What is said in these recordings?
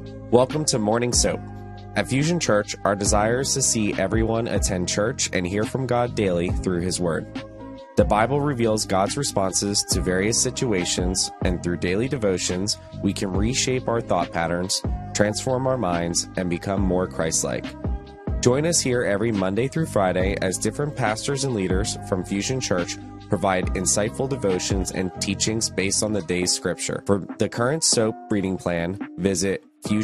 Welcome to Morning Soap. At Fusion Church, our desire is to see everyone attend church and hear from God daily through His Word. The Bible reveals God's responses to various situations, and through daily devotions, we can reshape our thought patterns, transform our minds, and become more Christ-like. Join us here every Monday through Friday as different pastors and leaders from Fusion Church provide insightful devotions and teachings based on the day's scripture. For the current soap reading plan, visit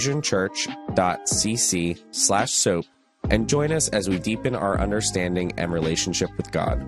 fusionchurch.cc/soap and join us as we deepen our understanding and relationship with God.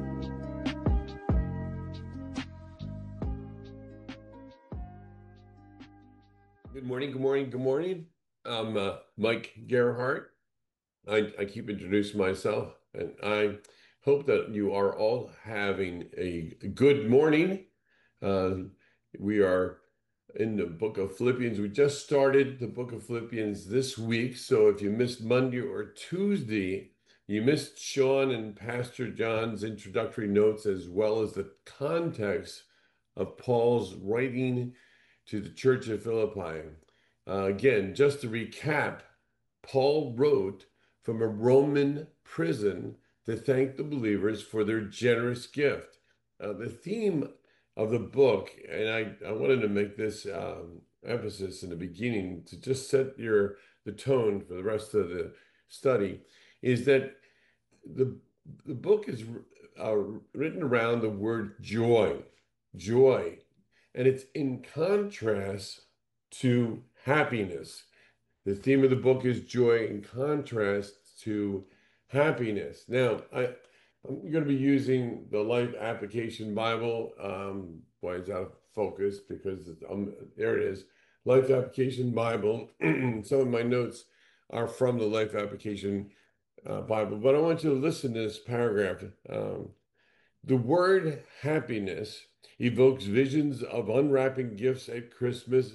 Good morning, good morning, good morning. I'm Mike Gerhardt. I keep introducing myself, and I hope that you are all having a good morning. We are in the book of Philippians. We just started the book of Philippians this week, so if you missed Monday or Tuesday, you missed Sean and Pastor John's introductory notes as well as the context of Paul's writing to the church of Philippi. Again, just to recap, Paul wrote from a Roman prison to thank the believers for their generous gift. The theme of the book, and I wanted to make this emphasis in the beginning to just set the tone for the rest of the study, is that the book is written around the word joy, and it's in contrast to happiness. The theme of the book is joy in contrast to happiness. Now, I'm going to be using the Life Application Bible. Why it's out of focus? Because there it is, Life Application Bible. Some of my notes are from the Life Application Bible, but I want you to listen to this paragraph. The word happiness evokes visions of unwrapping gifts at Christmas.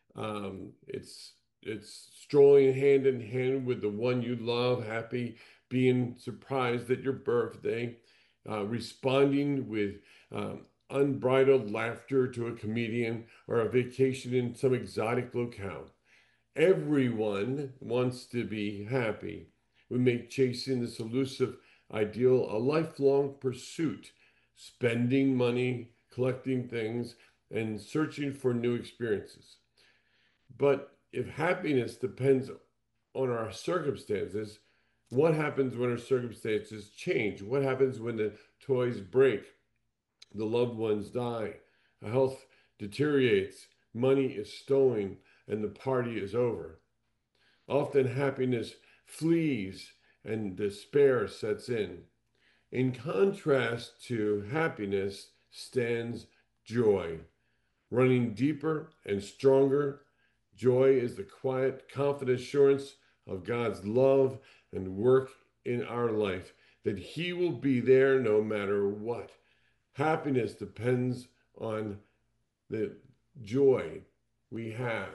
It's strolling hand in hand with the one you love, happy, being surprised at your birthday, responding with unbridled laughter to a comedian, or a vacation in some exotic locale. Everyone wants to be happy. We make chasing this elusive ideal a lifelong pursuit, spending money, collecting things, and searching for new experiences. But if happiness depends on our circumstances, what happens when our circumstances change? What happens when the toys break, the loved ones die, health deteriorates, money is stolen, and the party is over? Often happiness flees and despair sets in. In contrast to happiness stands joy, running deeper and stronger. Joy is the quiet, confident assurance of God's love and work in our life, that He will be there no matter what. Happiness depends on the joy we have.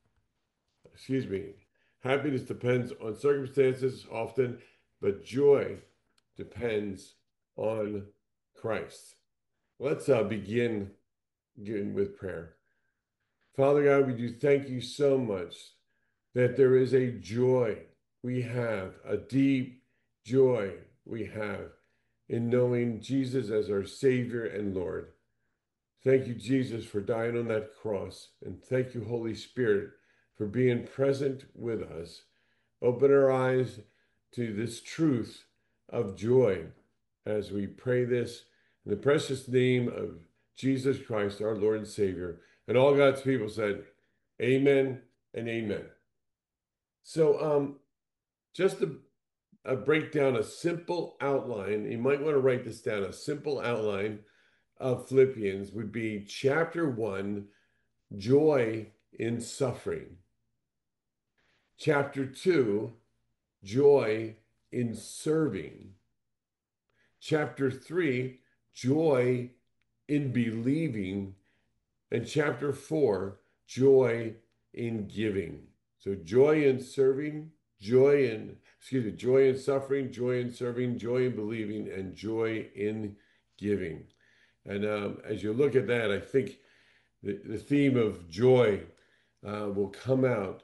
Happiness depends on circumstances often, but joy depends on Christ. Let's begin with prayer. Father God, we do thank you so much that there is a joy we have, a deep joy we have in knowing Jesus as our Savior and Lord. Thank you, Jesus, for dying on that cross. And thank you, Holy Spirit, for being present with us. Open our eyes to this truth of joy as we pray this in the precious name of Jesus Christ, our Lord and Savior. And all God's people said, amen and amen. So just to break down a simple outline, you might want to write this down. A simple outline of Philippians would be chapter 1, joy in suffering. Chapter 2, joy in serving. Chapter 3, joy in believing. And chapter 4, joy in giving. So joy in serving, joy in suffering, joy in serving, joy in believing, and joy in giving. And as you look at that, I think the theme of joy will come out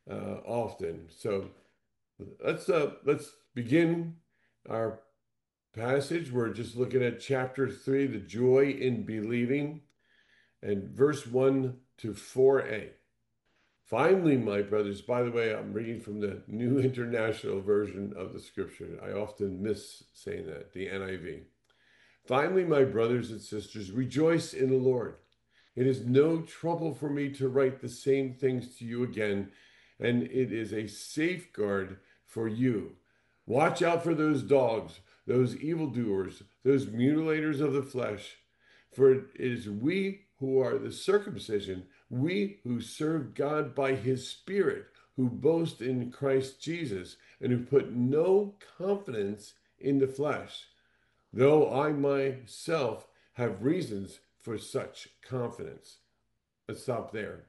often. So let's begin our passage. We're just looking at chapter 3, the joy in believing, and verse 1 to 4a. Finally, my brothers, by the way, I'm reading from the New International Version of the scripture. I often miss saying that, the NIV. Finally, my brothers and sisters, rejoice in the Lord. It is no trouble for me to write the same things to you again, and it is a safeguard for you. Watch out for those dogs, those evildoers, those mutilators of the flesh, for it is we who are the circumcision, we who serve God by his Spirit, who boast in Christ Jesus, and who put no confidence in the flesh, though I myself have reasons for such confidence. Let's stop there.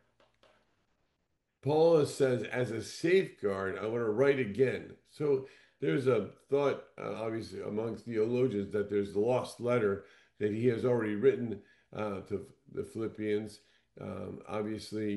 Paul says, as a safeguard, I want to write again. So there's a thought, obviously, amongst theologians that there's the lost letter that he has already written to the Philippians. Obviously,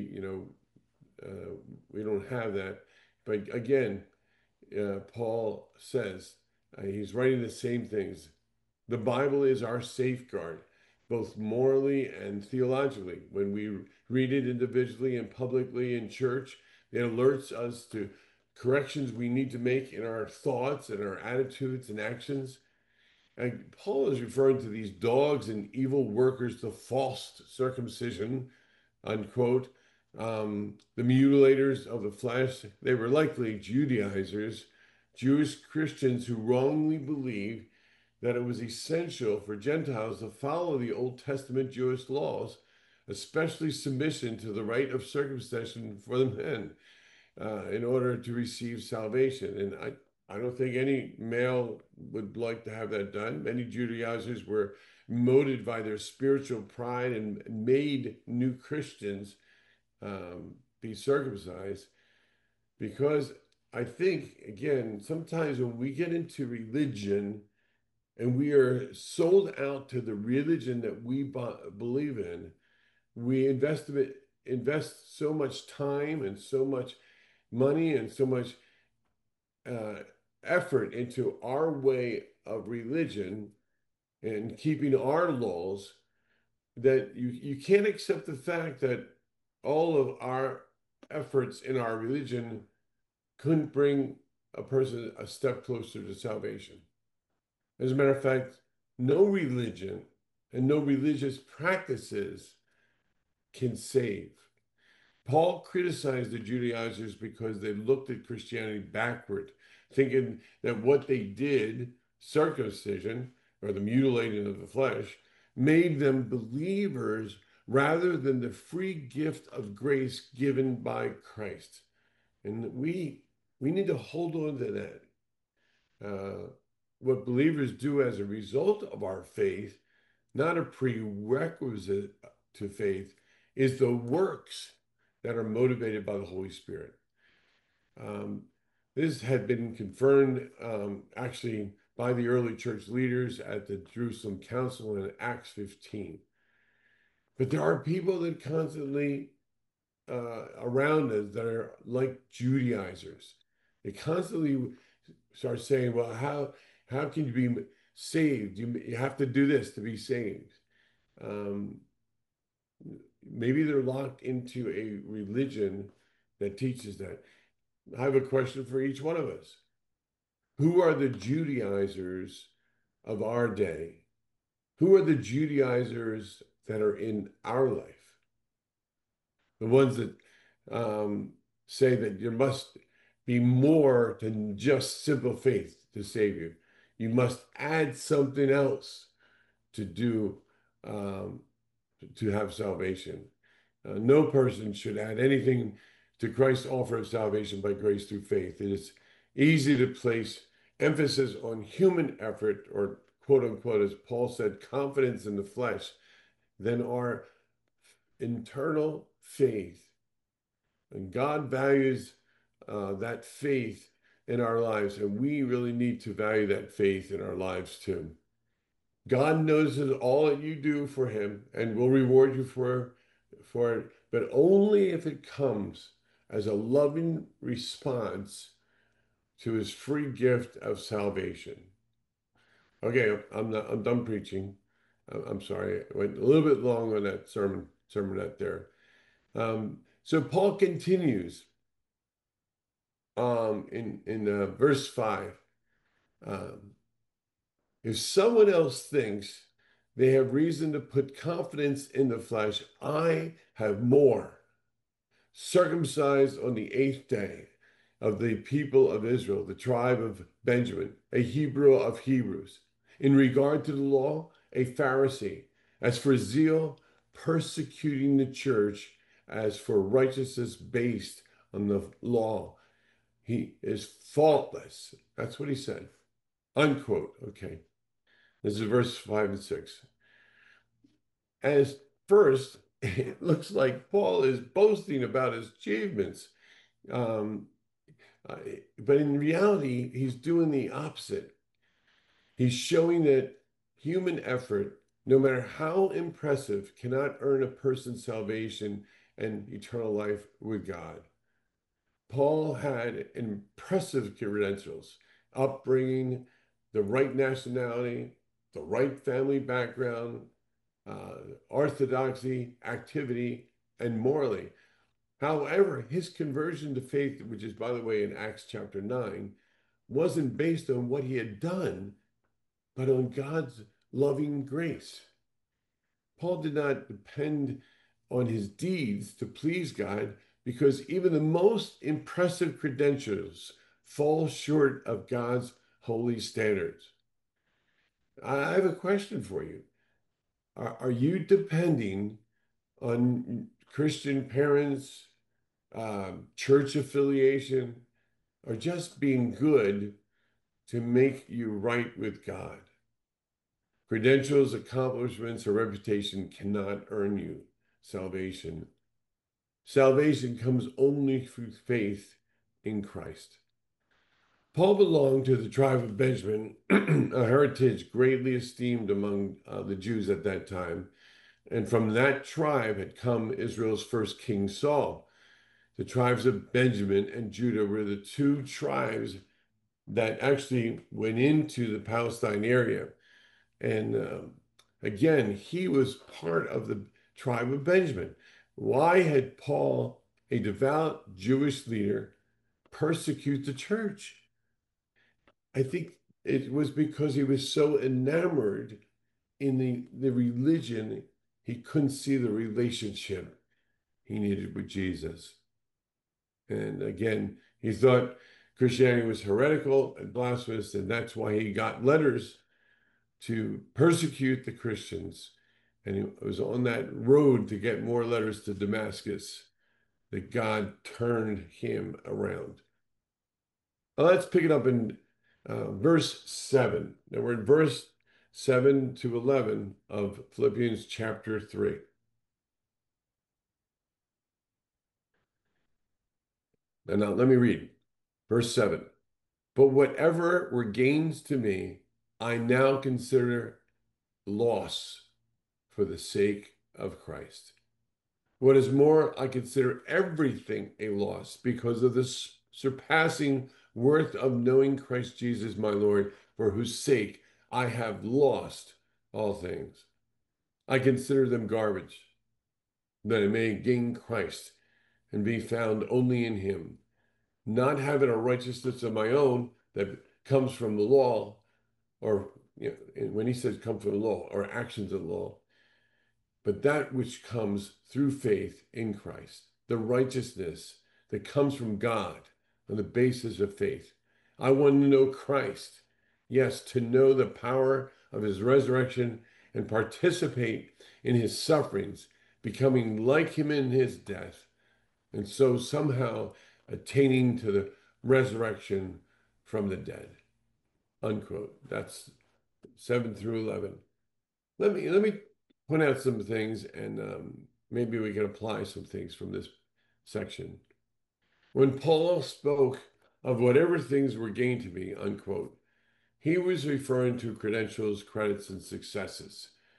we don't have that. But again, Paul says he's writing the same things. The Bible is our safeguard, both morally and theologically. When we read it individually and publicly in church, it alerts us to corrections we need to make in our thoughts and our attitudes and actions. And Paul is referring to these dogs and evil workers, the false circumcision, unquote, the mutilators of the flesh. They were likely Judaizers, Jewish Christians who wrongly believed that it was essential for Gentiles to follow the Old Testament Jewish laws, especially submission to the rite of circumcision for the men, in order to receive salvation. And I don't think any male would like to have that done. Many Judaizers were motivated by their spiritual pride and made new Christians be circumcised, because I think, again, sometimes when we get into religion, and we are sold out to the religion that we believe in, we invest so much time and so much money and so much uh, effort into our way of religion and keeping our laws, that you can't accept the fact that all of our efforts in our religion couldn't bring a person a step closer to salvation. As a matter of fact, no religion and no religious practices can save. Paul criticized the Judaizers because they looked at Christianity backward, thinking that what they did, circumcision or the mutilating of the flesh, made them believers rather than the free gift of grace given by Christ. And we need to hold on to that. What believers do as a result of our faith, not a prerequisite to faith, is the works that are motivated by the Holy Spirit. This had been confirmed actually by the early church leaders at the Jerusalem Council in Acts 15. But there are people that constantly around us that are like Judaizers. They constantly start saying, well, how can you be saved? You have to do this to be saved. Um, Maybe they're locked into a religion that teaches that. I have a question for each one of us. Who are the Judaizers of our day? Who are the Judaizers that are in our life? The ones that say that there must be more than just simple faith to save you. You must add something else to do to have salvation. No person should add anything to Christ's offer of salvation by grace through faith. It is easy to place emphasis on human effort, or quote unquote, as Paul said, confidence in the flesh, than our internal faith. And God values that faith in our lives, and we really need to value that faith in our lives too. God knows all that you do for him and will reward you for it, but only if it comes as a loving response to his free gift of salvation. Okay, I'm done preaching. I'm sorry, I went a little bit long on that sermonette there. So Paul continues in verse 5. Um, if someone else thinks they have reason to put confidence in the flesh, I have more. Circumcised on the eighth day, of the people of Israel, the tribe of Benjamin, a Hebrew of Hebrews. In regard to the law, a Pharisee. As for zeal, persecuting the church. As for righteousness based on the law, he is faultless. That's what he said. Unquote. Okay. This is verse 5 and 6. As first, it looks like Paul is boasting about his achievements. Um, but in reality, he's doing the opposite. He's showing that human effort, no matter how impressive, cannot earn a person's salvation and eternal life with God. Paul had impressive credentials, upbringing, the right nationality, the right family background, orthodoxy, activity, and morally. However, his conversion to faith, which is, by the way, in Acts chapter 9, wasn't based on what he had done, but on God's loving grace. Paul did not depend on his deeds to please God because even the most impressive credentials fall short of God's holy standards. I have a question for you. Are you depending on Christian parents, church affiliation, or just being good to make you right with God? Credentials, accomplishments, or reputation cannot earn you salvation. Salvation comes only through faith in Christ. Paul belonged to the tribe of Benjamin, a heritage greatly esteemed among the Jews at that time. And from that tribe had come Israel's first king, Saul. The tribes of Benjamin and Judah were the two tribes that actually went into the Palestine area. And again, he was part of the tribe of Benjamin. Why had Paul, a devout Jewish leader, persecute the church? I think it was because he was so enamored in the religion, he couldn't see the relationship he needed with Jesus. And again, he thought Christianity was heretical and blasphemous, and that's why he got letters to persecute the Christians. And he was on that road to get more letters to Damascus that God turned him around. Well, let's pick it up in verse 7. Now we're in verse 7 to 11 of Philippians chapter 3. And now let me read verse 7. But whatever were gains to me, I now consider loss for the sake of Christ. What is more, I consider everything a loss because of the surpassing worth of knowing Christ Jesus, my Lord, for whose sake I have lost all things. I consider them garbage, that I may gain Christ and be found only in him, not having a righteousness of my own that comes from the law, or when he says come from the law, or actions of the law, but that which comes through faith in Christ, the righteousness that comes from God on the basis of faith. I want to know Christ. Yes, to know the power of his resurrection and participate in his sufferings, becoming like him in his death, and so somehow attaining to the resurrection from the dead. Unquote. That's 7 through 11. Let me point out some things, and maybe we can apply some things from this section. When Paul spoke of whatever things were gained to me, unquote, he was referring to credentials, credits, and successes.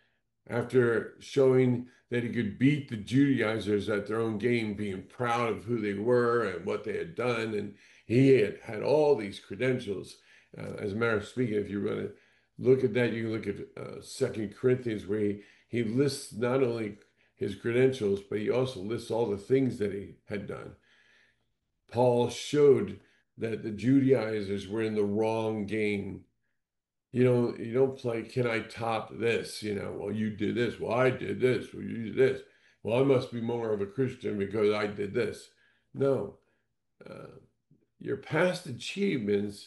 after showing that he could beat the Judaizers at their own game, being proud of who they were and what they had done. And he had all these credentials. As a matter of speaking, if you want to look at that, you can look at 2 Corinthians, where he lists not only his credentials, but he also lists all the things that he had done. Paul showed that the Judaizers were in the wrong game. You don't play, can I top this? Well, you did this. Well, I did this. Well, you did this. Well, I must be more of a Christian because I did this. No, uh, your past achievements,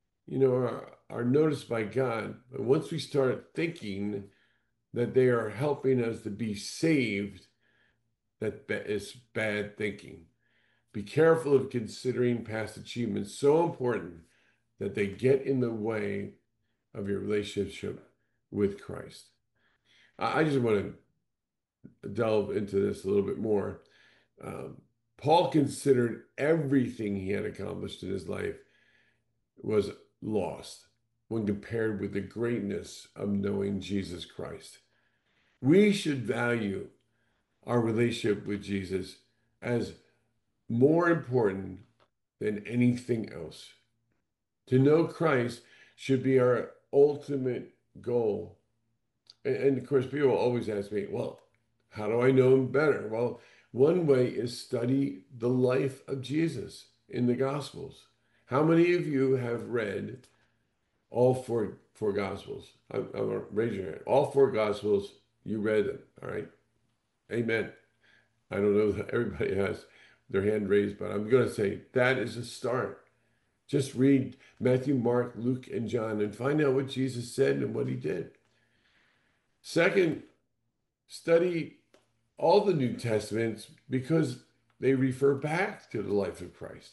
are noticed by God. But once we start thinking that they are helping us to be saved, that is bad thinking. Be careful of considering past achievements so important that they get in the way of your relationship with Christ. I just want to delve into this a little bit more. Um, Paul considered everything he had accomplished in his life was lost when compared with the greatness of knowing Jesus Christ. We should value our relationship with Jesus as more important than anything else. To know Christ should be our ultimate goal. And of course, people always ask me, well, how do I know him better? Well, one way is study the life of Jesus in the Gospels. How many of you have read all four Gospels? Raise your hand. All four Gospels, you read them. All right. Amen. I don't know that everybody has their hand raised, but I'm going to say that is a start. Just read Matthew, Mark, Luke, and John and find out what Jesus said and what he did. Second, study all the New Testaments because they refer back to the life of Christ.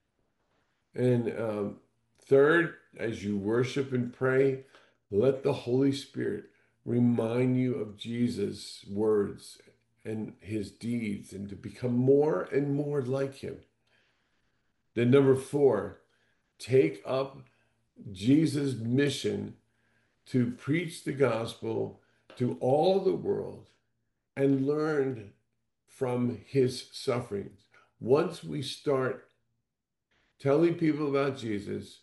And third, as you worship and pray, let the Holy Spirit remind you of Jesus' words and his deeds and to become more and more like him. Then, number four, take up Jesus' mission to preach the gospel to all the world and learn from his sufferings. Once we start telling people about Jesus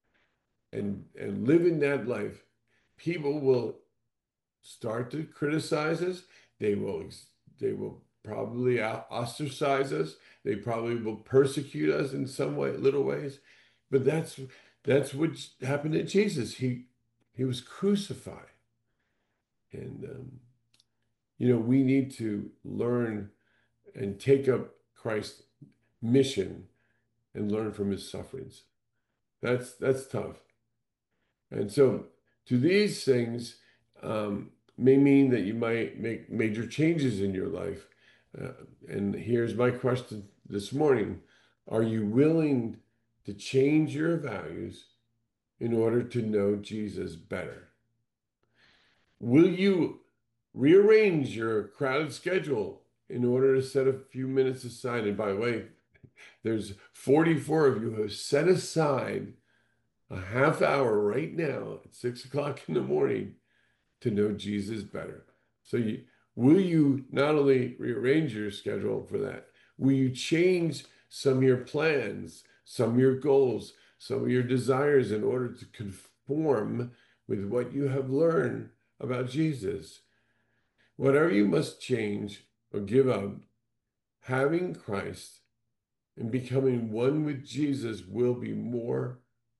and living that life, people will start to criticize us. They will probably ostracize us. They probably will persecute us in some way, little ways. But that's what happened to Jesus. He was crucified, and we need to learn and take up Christ's mission and learn from his sufferings. That's tough. And so, to these things may mean that you might make major changes in your life. Uh, and here's my question this morning: are you willing to change your values in order to know Jesus better? Will you rearrange your crowded schedule in order to set a few minutes aside? And by the way, there's 44 of you who have set aside a half hour right now at 6 o'clock in the morning to know Jesus better. So will you not only rearrange your schedule for that, will you change some of your plans, some of your goals, some of your desires in order to conform with what you have learned about Jesus? Whatever you must change or give up, having Christ and becoming one with Jesus will be more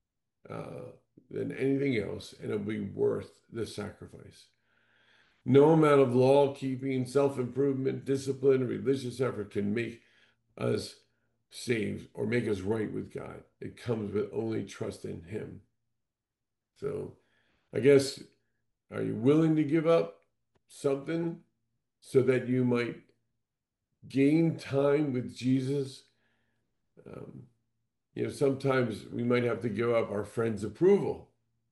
than anything else, and it'll be worth the sacrifice. No amount of law keeping, self improvement, discipline, or religious effort can make us saved or make us right with God. It comes with only trust in Him. So, I guess, are you willing to give up something so that you might gain time with Jesus? Um, sometimes we might have to give up our friends' approval,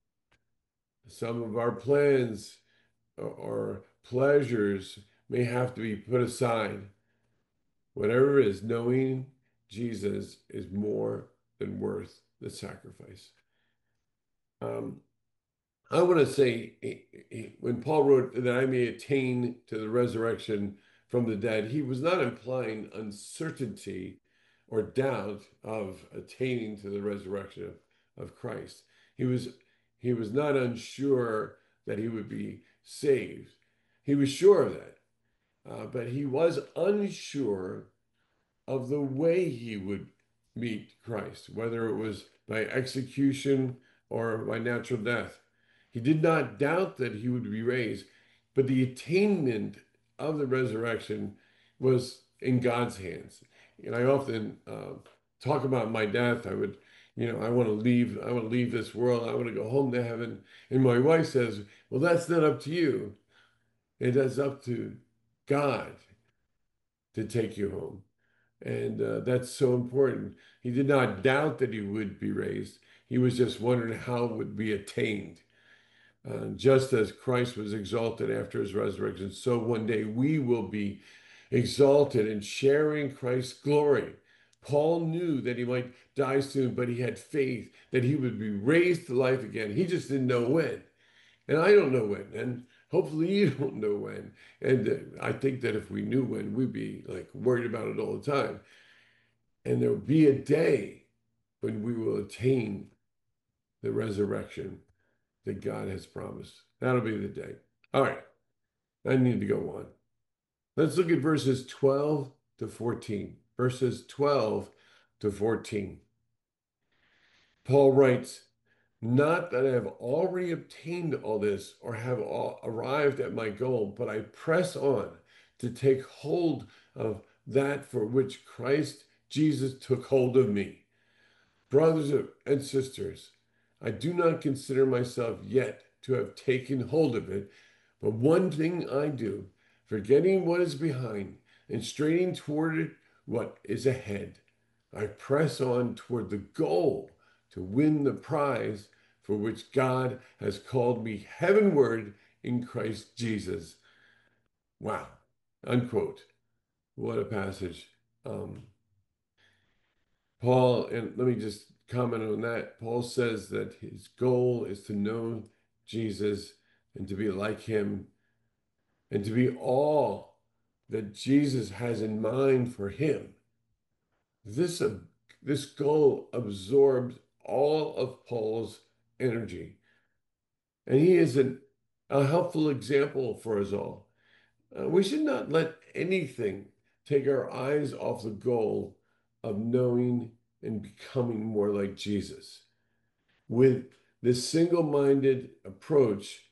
some of our plans or pleasures may have to be put aside. Whatever it is, knowing Jesus is more than worth the sacrifice. Um, I want to say when Paul wrote that I may attain to the resurrection from the dead, he was not implying uncertainty or doubt of attaining to the resurrection of Christ. He was he was not unsure that he would be saved. He was sure of that, but he was unsure of the way he would meet Christ, whether it was by execution or by natural death. He did not doubt that he would be raised, but the attainment of the resurrection was in God's hands. And I often talk about my death. I want to leave. I want to leave this world. I want to go home to heaven. And my wife says, "Well, that's not up to you. It is up to God to take you home." And that's so important. He did not doubt that he would be raised. He was just wondering how it would be attained. Just as Christ was exalted after his resurrection, so one day we will be exalted and sharing Christ's glory. Paul knew that he might die soon, but he had faith that he would be raised to life again. He just didn't know when. And I don't know when. And hopefully you don't know when. And I think that if we knew when, we'd be like worried about it all the time. And there will be a day when we will attain the resurrection that God has promised. That'll be the day. All right, I need to go on. Let's look at verses 12 to 14. Verses 12 to 14. Paul writes, "Not that I have already obtained all this or have arrived at my goal, but I press on to take hold of that for which Christ Jesus took hold of me. Brothers and sisters, I do not consider myself yet to have taken hold of it, but one thing I do, forgetting what is behind and straining toward what is ahead, I press on toward the goal to win the prize for which God has called me heavenward in Christ Jesus." Wow. Unquote. What a passage. Paul, and let me just comment on that. Paul says that his goal is to know Jesus and to be like him and to be all that Jesus has in mind for him. This, this goal absorbs all of Paul's energy. And he is a helpful example for us all. We should not let anything take our eyes off the goal of knowing and becoming more like Jesus. With this single-minded approach,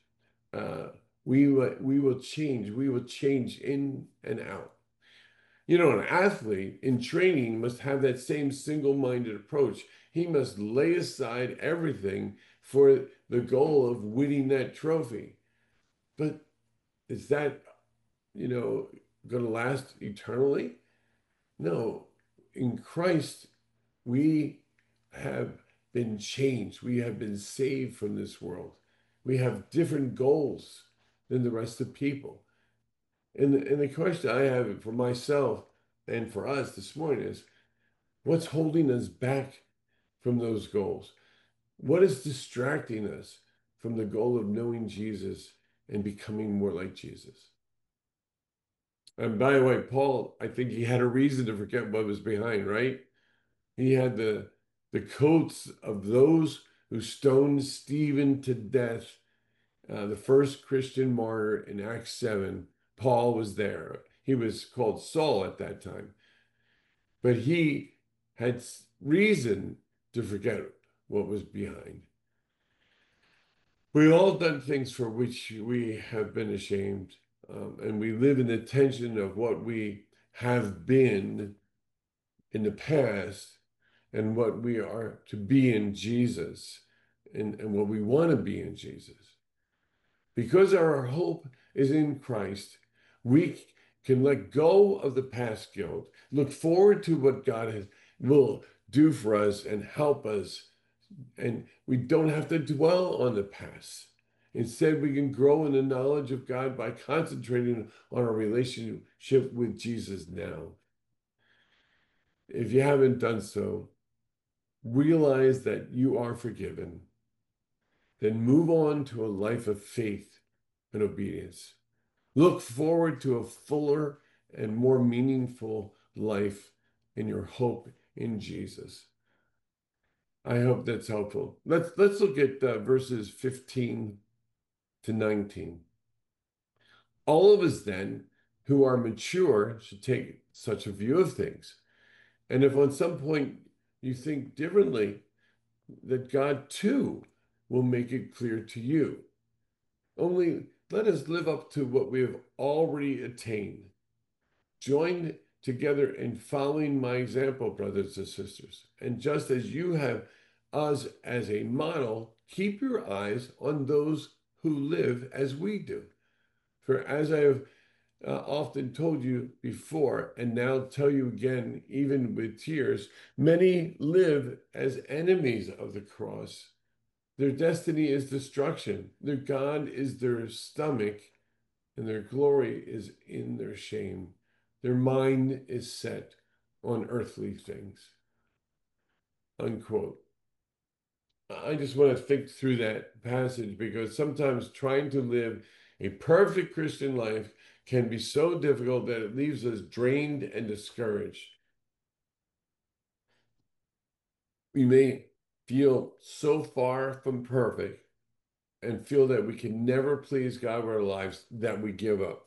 we will change. We will change in and out. You know, an athlete in training must have that same single-minded approach. He must lay aside everything for the goal of winning that trophy. But is that, going to last eternally? No. In Christ, we have been changed. We have been saved from this world. We have different goals than the rest of people. And the question I have for myself and for us this morning is, what's holding us back from those goals? What is distracting us from the goal of knowing Jesus and becoming more like Jesus? And by the way, Paul, I think he had a reason to forget what was behind, right? He had the coats of those who stoned Stephen to death, the first Christian martyr in Acts 7. Paul was there. He was called Saul at that time. But he had reason to forget what was behind. We've all done things for which we have been ashamed, and we live in the tension of what we have been in the past and what we are to be in Jesus and what we want to be in Jesus. Because our hope is in Christ, we can let go of the past guilt, look forward to what will do for us and help us. And we don't have to dwell on the past. Instead, we can grow in the knowledge of God by concentrating on our relationship with Jesus now. If you haven't done so, realize that you are forgiven. then move on to a life of faith and obedience. Look forward to a fuller and more meaningful life in your hope in Jesus. I hope that's helpful. Let's look at verses 15 to 19. All of us then who are mature should take such a view of things. And if on some point you think differently, that God too will make it clear to you. Only let us live up to what we have already attained. Join together in following my example, brothers and sisters. And just as you have us as a model, keep your eyes on those who live as we do. For as I have often told you before, and now tell you again, even with tears, many live as enemies of the cross. Their destiny is destruction. Their God is their stomach, and their glory is in their shame. Their mind is set on earthly things. Unquote. I just want to think through that passage because sometimes trying to live a perfect Christian life can be so difficult that it leaves us drained and discouraged. We may feel so far from perfect and feel that we can never please God with our lives that we give up.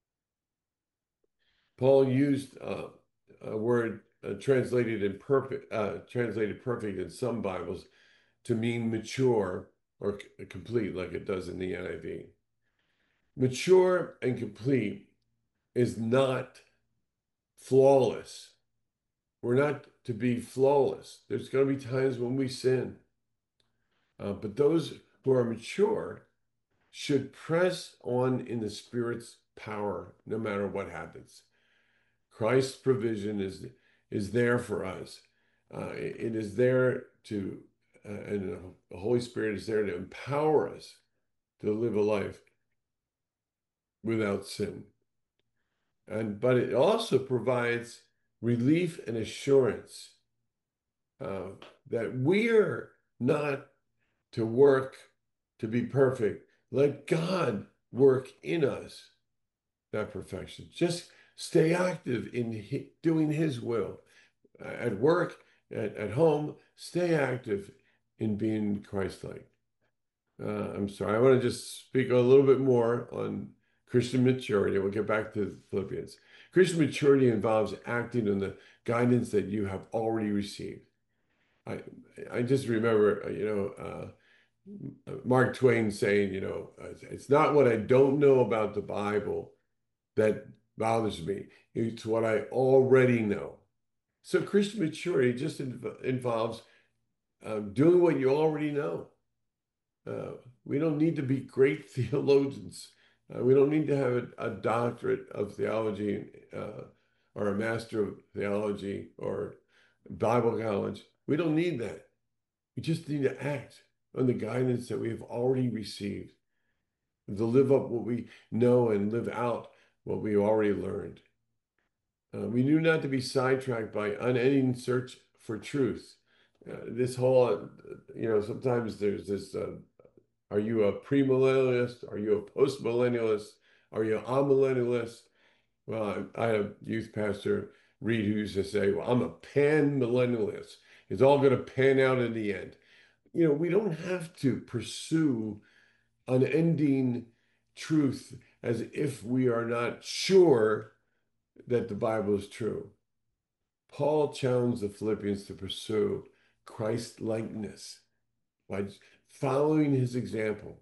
Paul used a word translated perfect in some Bibles to mean mature or complete, like it does in the NIV. Mature and complete is not flawless. We're not to be flawless. There's going to be times when we sin. But those who are mature should press on in the Spirit's power no matter what happens. Christ's provision is there for us. It is there to, and the Holy Spirit is there to empower us to live a life without sin. But it also provides relief and assurance that we're not to work to be perfect. Let God work in us that perfection. Just stay active in doing His will. At work, at home, stay active in being Christ-like. I'm sorry, I want to just speak a little bit more on Christian maturity. We'll get back to Philippians. Christian maturity involves acting on the guidance that you have already received. I just remember, Mark Twain saying, it's not what I don't know about the Bible that bothers me. It's what I already know. So Christian maturity just involves doing what you already know. We don't need to be great theologians. We don't need to have a doctorate of theology or a master of theology or Bible college. We don't need that. We just need to act on the guidance that we have already received, to live up what we know and live out what we already learned. We knew not to be sidetracked by unending search for truth. This whole, sometimes there's this, are you a premillennialist? Are you a postmillennialist? Are you a millennialist? Well, I had a youth pastor, Reed, who used to say, well, I'm a pan-millennialist. It's all going to pan out in the end. We don't have to pursue unending truth as if we are not sure that the Bible is true. Paul challenged the Philippians to pursue Christ-likeness by following his example.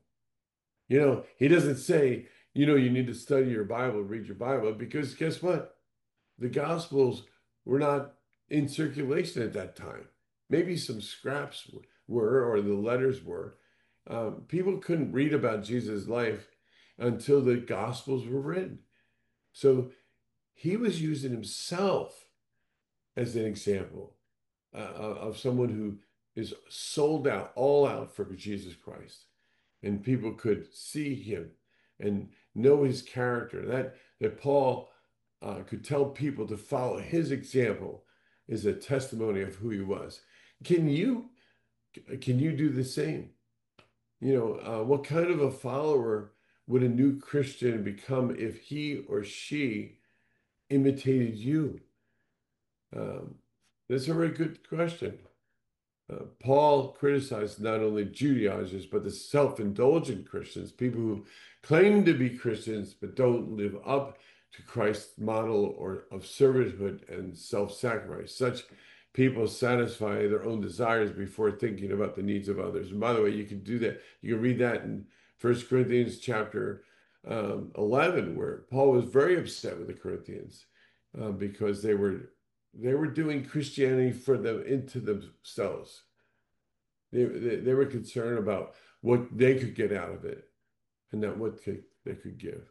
He doesn't say, you need to study your Bible, read your Bible, because guess what? The Gospels were not in circulation at that time. Maybe some scraps were, or the letters were. People couldn't read about Jesus' life until the Gospels were written. So he was using himself as an example of someone who is sold out, all out for Jesus Christ. And people could see him and know his character. That Paul could tell people to follow his example is a testimony of who he was. Can you do the same? What kind of a follower would a new Christian become if he or she imitated you? Um, that's a very good question. Paul criticized not only Judaizers, but the self-indulgent Christians, people who claim to be Christians but don't live up to Christ's model or of servanthood and self-sacrifice. Such people satisfy their own desires before thinking about the needs of others. And by the way, you can do that. You can read that in 1 Corinthians chapter 11, where Paul was very upset with the Corinthians because they were doing Christianity for them into themselves. They were concerned about what they could get out of it and not they could give.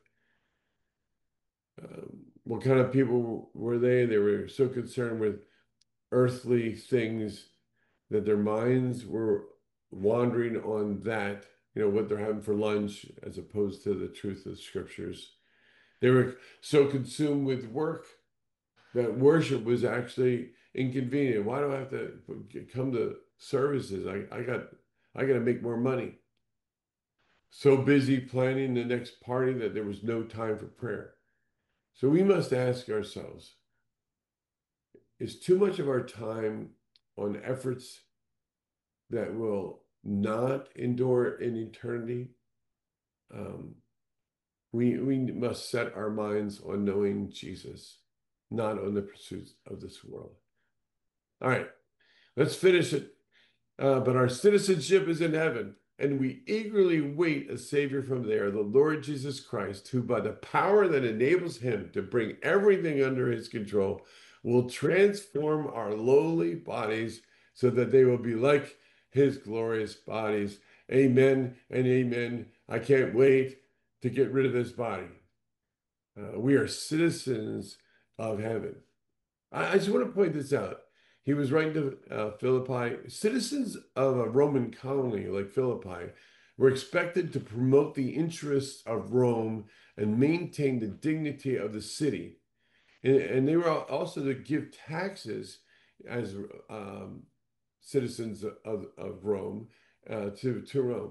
What kind of people were they? They were so concerned with earthly things that their minds were wandering on that, what they're having for lunch, as opposed to the truth of the scriptures. They were so consumed with work that worship was actually inconvenient. Why do I have to come to services? I got to make more money. So busy planning the next party that there was no time for prayer. So we must ask ourselves, is too much of our time on efforts that will not endure in eternity? Um, we must set our minds on knowing Jesus, not on the pursuits of this world. All right, let's finish it. But our citizenship is in heaven, and we eagerly wait a Savior from there, the Lord Jesus Christ, who, by the power that enables him to bring everything under his control, will transform our lowly bodies so that they will be like his glorious bodies. Amen and amen. I can't wait to get rid of this body. We are citizens of heaven. I just want to point this out. He was writing to Philippi. Citizens of a Roman colony like Philippi were expected to promote the interests of Rome and maintain the dignity of the city. And they were also to give taxes as citizens of Rome to Rome.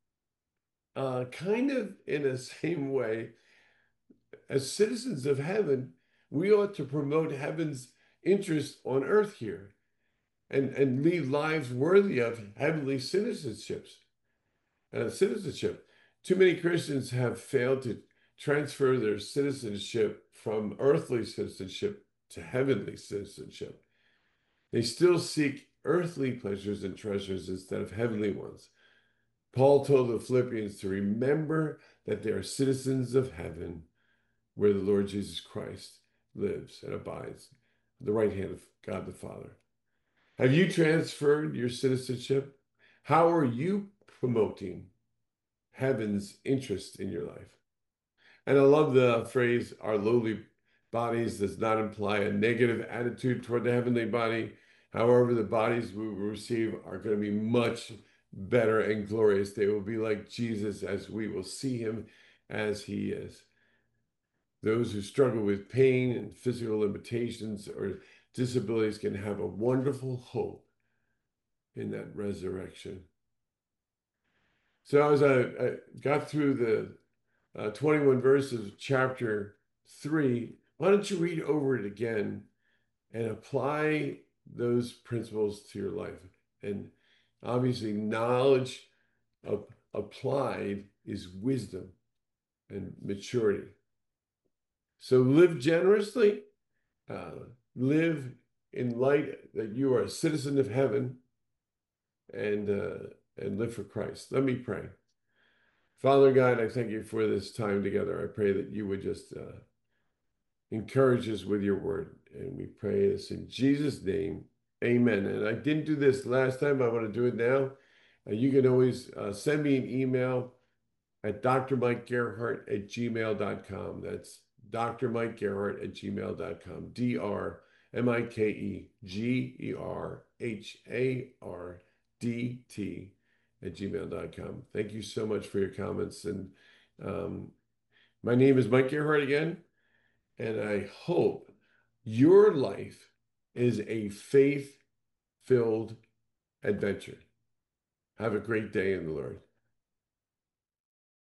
Kind of in the same way, as citizens of heaven, we ought to promote heaven's interest on earth here and lead lives worthy of heavenly citizenship. Too many Christians have failed to transfer their citizenship from earthly citizenship to heavenly citizenship. They still seek earthly pleasures and treasures instead of heavenly ones. Paul told the Philippians to remember that they are citizens of heaven, where the Lord Jesus Christ lives and abides, at the right hand of God the Father. Have you transferred your citizenship? How are you promoting heaven's interest in your life? And I love the phrase, our lowly bodies does not imply a negative attitude toward the heavenly body. However, the bodies we will receive are going to be much better and glorious. They will be like Jesus as we will see him as he is. Those who struggle with pain and physical limitations or disabilities can have a wonderful hope in that resurrection. So as I got through the 21 verses of chapter 3, why don't you read over it again and apply those principles to your life? And obviously, knowledge applied is wisdom and maturity. So live generously, live in light that you are a citizen of heaven, and live for Christ. Let me pray. Father God, I thank you for this time together. I pray that you would just encourage us with your word. And we pray this in Jesus' name. Amen. And I didn't do this last time. I want to do it now. You can always send me an email at drmikegerhart@gmail.com. That's drmikegerhart@gmail.com. DrMikeGerhardt@gmail.com. Thank you so much for your comments. And my name is Mike Gerhardt again, and I hope your life is a faith-filled adventure. Have a great day in the Lord.